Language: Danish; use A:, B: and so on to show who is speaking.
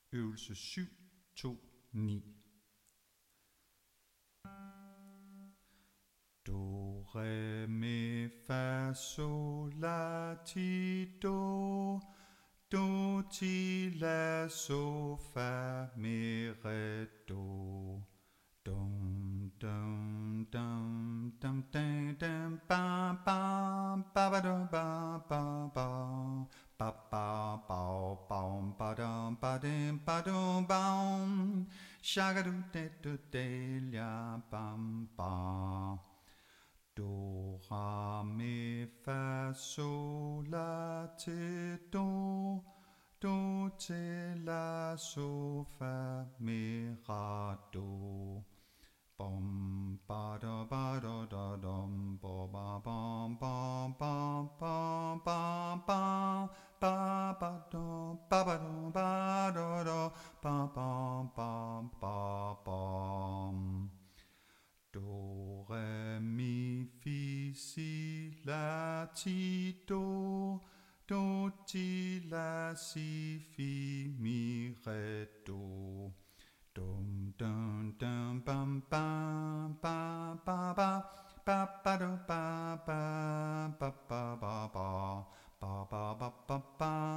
A: Øvelse 7, 2, 9. Do, re, mi, fa, sol, la, ti, do. Do, ti, la, so, fa, mi, re, do. Dum, dum, dum, dum, dum, dum, ba, ba, ba, ba, dum, ba, ba, ba. Ba, ba, ba, ba, ba, dum, ba, dim, ba, dum, bam. Shagadu, de, du, de, la, bam, ba. Do, ra, mi, fa, sol, la, ti, do. Do, ti, la, so, fa, mi, ra, do. Bum, ba, da, dum, ba, ba, bum, ba, ba, ba, ba, ba, ba, ba, do, ba, ba, do, ba, do, ba, ba, ba, ba, bum. Do, re, mi, fi, si, la, ti, do. Do, ti, la, si, fi, mi, re, do. Dum, dum, dum, bum, bum, ba, ba, ba. Ba, ba, do, ba, ba, ba, ba, ba, ba. Ba, ba, ba, ba, ba,